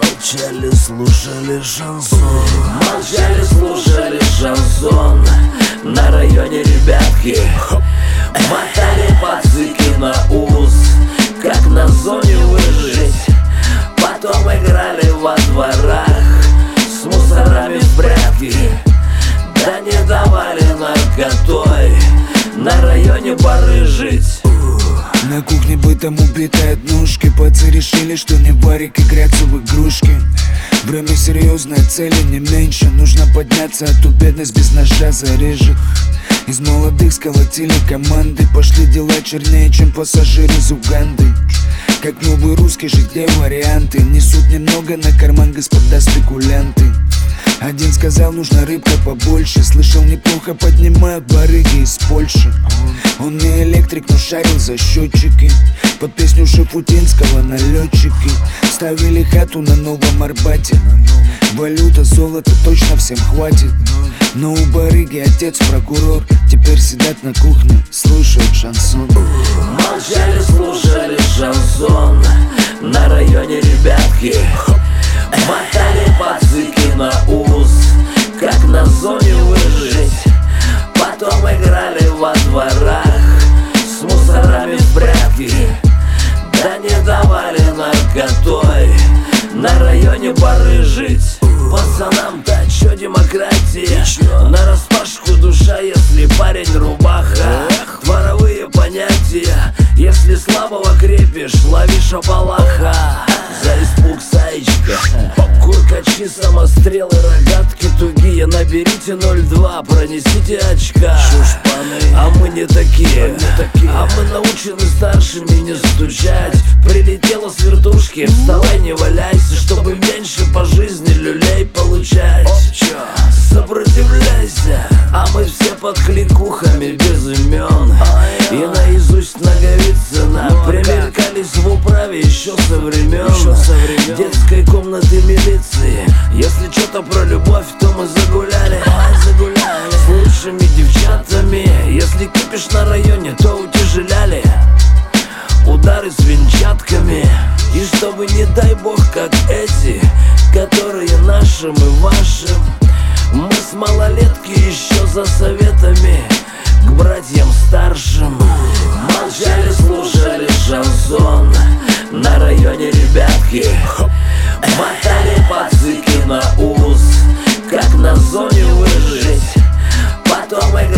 Молчали, слушали шансон. Молчали, слушали шансон. На районе ребятки мотали пацыки на ус, как на зоне выжить. Потом играли во дворах с мусорами в прятки. Да не давали наркотой на районе порыжить. На кухне бытом убитые однушки. Пацы решили, что не варик, играться в игрушки. Время серьезное, цели не меньше. Нужно подняться, а то бедность без ножа зарежет. Из молодых сколотили команды. Пошли дела чернее, чем пассажир из Уганды. Как новый русский, жить где варианты. Несут немного на карман господа спекулянты. Один сказал, нужна рыбка побольше. Слышал, неплохо поднимают барыги из Польши. Он не электрик, но шарил за счетчики. Под песню Шафутинского налетчики ставили хату на Новом Арбате. Валюта, золото точно всем хватит. Но у барыги отец прокурор. Теперь сидят на кухне, слушают шансон. Молчали, слушали шансон. На районе ребятки мотали пацыки на ус, как на зоне выжить. Потом играли во дворах с мусорами в прятки. Да не давали наркотой на районе порыжить. Пацанам-то чё демократия? Нараспашку душа, если парень рубаха. Дворовые понятия, если слабого крепишь, лови шапалаха. За испуг саечка, куркачи, самострелы, рогатки тугие. Наберите 02, пронесите очка. А мы не такие, а мы научены старшими не стучать. Прилетела с вертушки, вставай, не валяйся, чтобы меньше по жизни люлей получать. Сопротивляйся, а мы все под кликухами без имен. И наизусть Наговицына примелькались в управе еще со времен детской комнаты милиции. Если что-то про любовь, то мы загуляли с лучшими девчатами. Если кипиш на районе, то утяжеляли удары с венчатками. И чтобы, не дай бог, как эти, которые нашим и вашим, мы с малолетки еще за советами к братьям старшим. Молчали, слушали шансон. На районе ребятки мотали пацыки на ус, как на зоне выжить. Потом играли